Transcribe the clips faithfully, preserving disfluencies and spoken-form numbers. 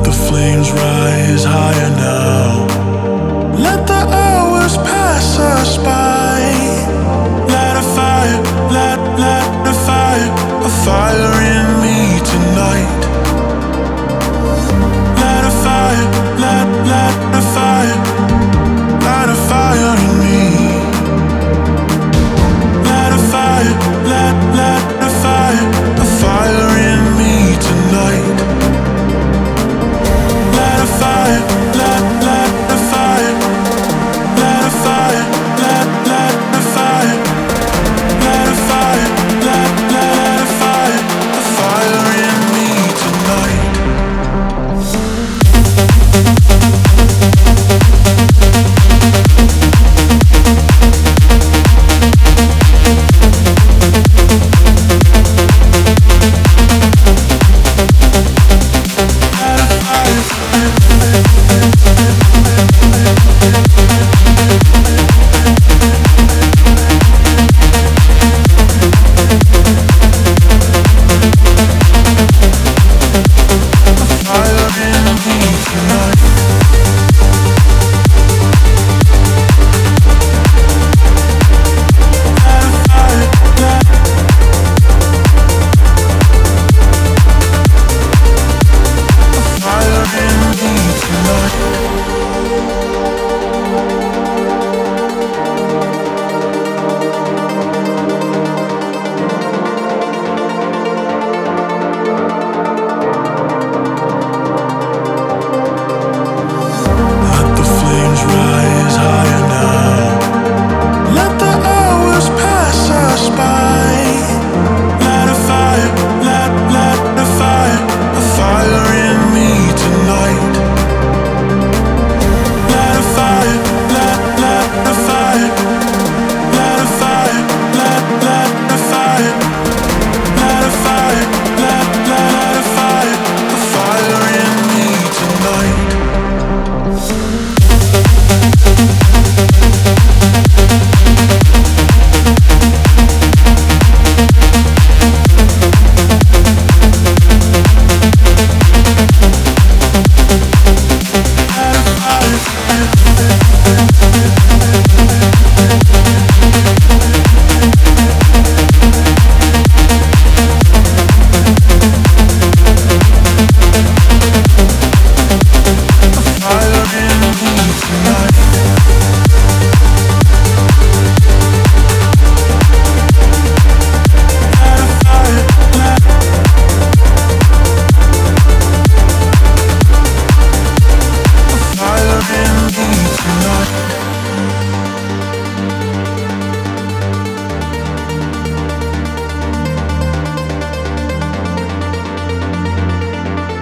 the flames rise higher now. Let the hours pass us by. Light a fire, light, light a fire, a fire in me tonight. Light a fire, light, light a fire, light a fire in me. Light a fire, light, light a fire, a fire in me tonight. Light a fire, light, light a fire, light a fire, light, light a fire, light a fire, light, light a fire, a fire in me tonight.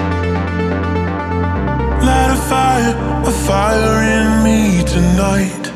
A fire in me tonight.